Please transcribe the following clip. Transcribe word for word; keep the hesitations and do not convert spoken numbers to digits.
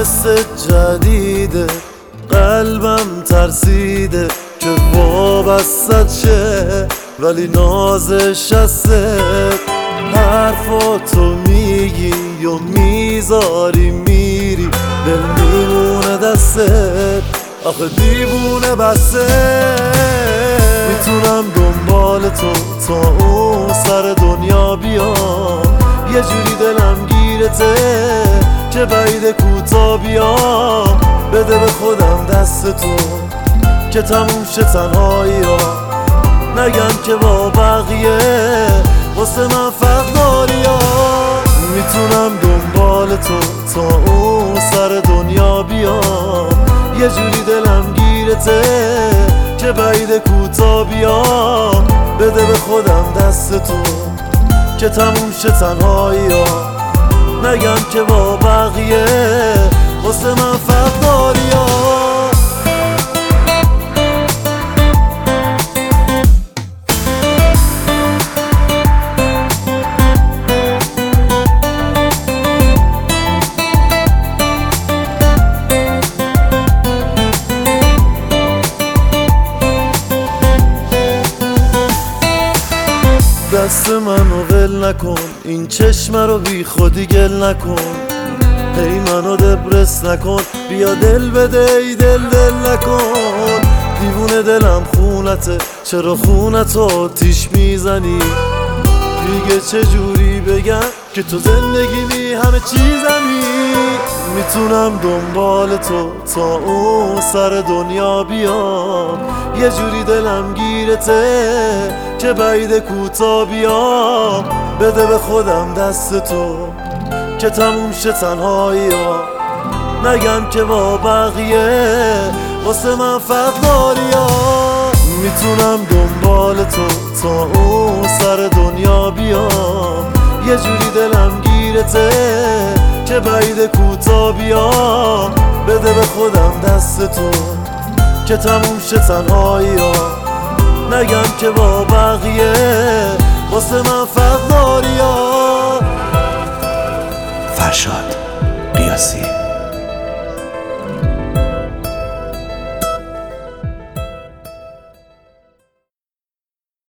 حس جدیده، قلبم ترسیده که وابستت شه، ولی نازش هسته. حرفاتو میگی و میذاری میری، دل میمونه دستت، آخه دیوونه بسته. میتونم دنبال تو تا اون سر دنیا بیام، یه جوری دلم گیرته که بعید کوتا بیام. بده به خودم دست تو که تموم شه تنهایی ها، نگم که با بقیه واسه من فرق داری ها. میتونم دنبال تو تا اون سر دنیا بیام، یه جوری دلم گیرته که بعید کوتا بیام. بده به خودم دست تو که تموم شه تنهایی ها، نگم که با بقیه واسه من فرق داری ها. دست منو ول نکن، این چشم رو بی خودی گل نکن. هی منو دبرس نکن، بیا دل بده ای دل دل نکن. دیوونه دلم خونته، چرا خونتو آتیش میزنی؟ دیگه چجوری بگم که تو زندگیمی همه چیزمی؟ میتونم دنبال تو تا اون سر دنیا بیام، یه جوری دلم گیرته که بعید کوتا بیام. بده به خودم دست تو که تموم شه تنهایی ها، نگم که با بقیه واسه من فرق داری ها. میتونم دنبال تو تا اون سر دنیا بیام، یه جوری دلم گیرته که بعید کوتا بیام. بده به خودم دست تو که تموم شه تنهایی ها، نگم که با بقیه واسه من فرق داری ها. فرشاد قیاسی.